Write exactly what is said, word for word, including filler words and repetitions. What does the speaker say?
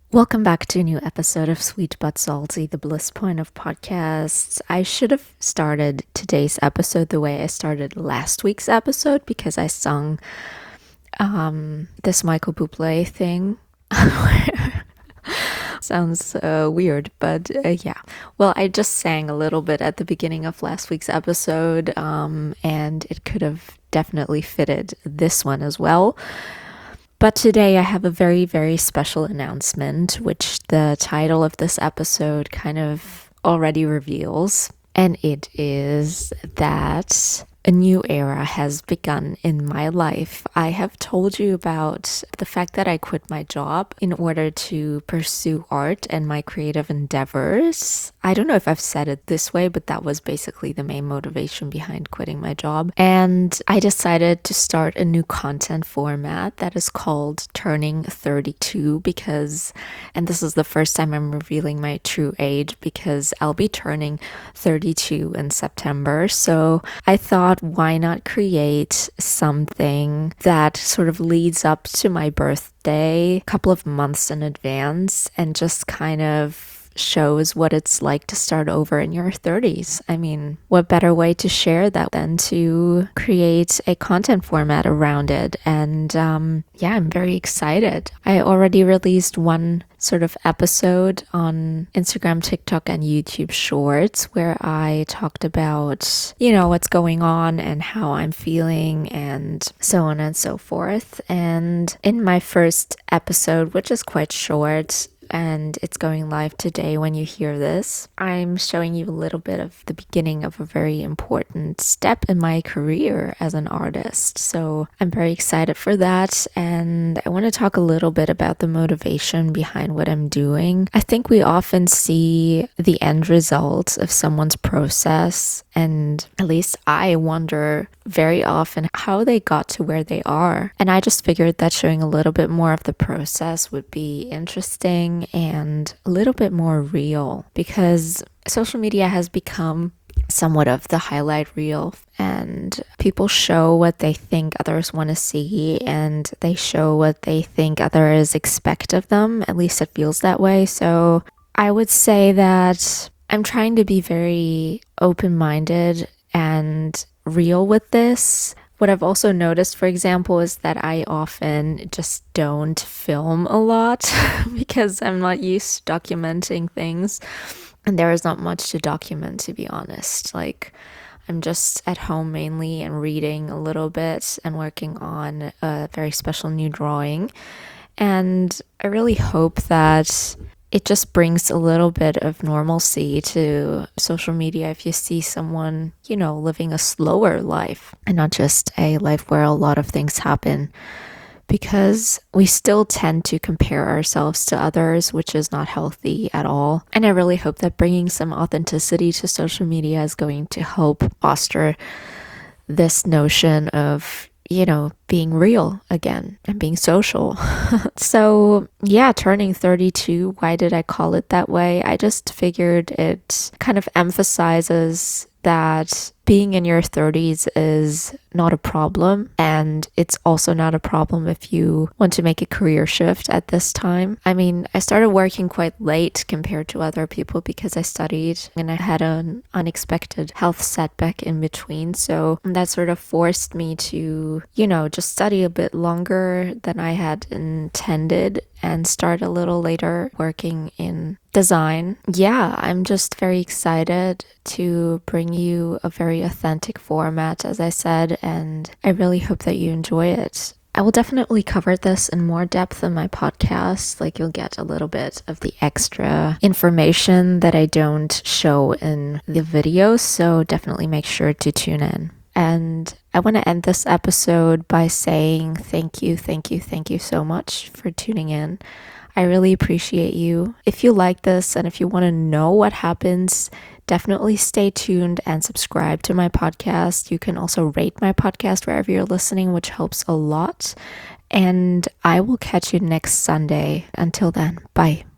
Welcome back to a new episode of Sweet But Salty, the bliss point of podcasts. I should have started today's episode the way I started last week's episode because I sung um, this Michael Bublé thing. Sounds uh, weird, but uh, yeah. Well, I just sang a little bit at the beginning of last week's episode, um, and it could have definitely fitted this one as well. But today I have a very, very special announcement, which the title of this episode kind of already reveals. And it is that a new era has begun in my life. I have told you about the fact that I quit my job in order to pursue art and my creative endeavors. I don't know if I've said it this way, but that was basically the main motivation behind quitting my job. And I decided to start a new content format that is called Turning thirty-two because, and this is the first time I'm revealing my true age because I'll be turning thirty-two in September. So I thought, why not create something that sort of leads up to my birthday a couple of months in advance and just kind of shows what it's like to start over in your thirties. I mean, what better way to share that than to create a content format around it? And um, yeah, I'm very excited. I already released one sort of episode on Instagram, TikTok, and YouTube Shorts where I talked about, you know, what's going on and how I'm feeling and so on and so forth. And in my first episode, which is quite short, and it's going live today when you hear this, I'm showing you a little bit of the beginning of a very important step in my career as an artist. So I'm very excited for that, and I want to talk a little bit about the motivation behind what I'm doing. I think we often see the end result of someone's process, and at least I wonder very often how they got to where they are. And I just figured that showing a little bit more of the process would be interesting and a little bit more real because social media has become somewhat of the highlight reel, and people show what they think others want to see and they show what they think others expect of them. At least it feels that way. So I would say that I'm trying to be very open-minded and real with this. What I've also noticed, for example, is that I often just don't film a lot because I'm not used to documenting things. And there is not much to document, to be honest. Like, I'm just at home mainly and reading a little bit and working on a very special new drawing. And I really hope that it just brings a little bit of normalcy to social media if you see someone, you know, living a slower life and not just a life where a lot of things happen, because we still tend to compare ourselves to others, which is not healthy at all. And I really hope that bringing some authenticity to social media is going to help foster this notion of, you know, being real again and being social. So yeah, turning thirty-two, why did I call it that way? I just figured it kind of emphasizes that being in your thirties is not a problem, and it's also not a problem if you want to make a career shift at this time. I mean, I started working quite late compared to other people because I studied and I had an unexpected health setback in between, so that sort of forced me to, you know, just study a bit longer than I had intended and start a little later working in design. Yeah, I'm just very excited to bring you a very authentic format, as I said, and I really hope that you enjoy it. I will definitely cover this in more depth in my podcast. Like, you'll get a little bit of the extra information that I don't show in the video, so definitely make sure to tune in. And I want to end this episode by saying thank you, thank you, thank you so much for tuning in. I really appreciate you. If you like this and if you want to know what happens, definitely stay tuned and subscribe to my podcast. You can also rate my podcast wherever you're listening, which helps a lot. And I will catch you next Sunday. Until then, bye.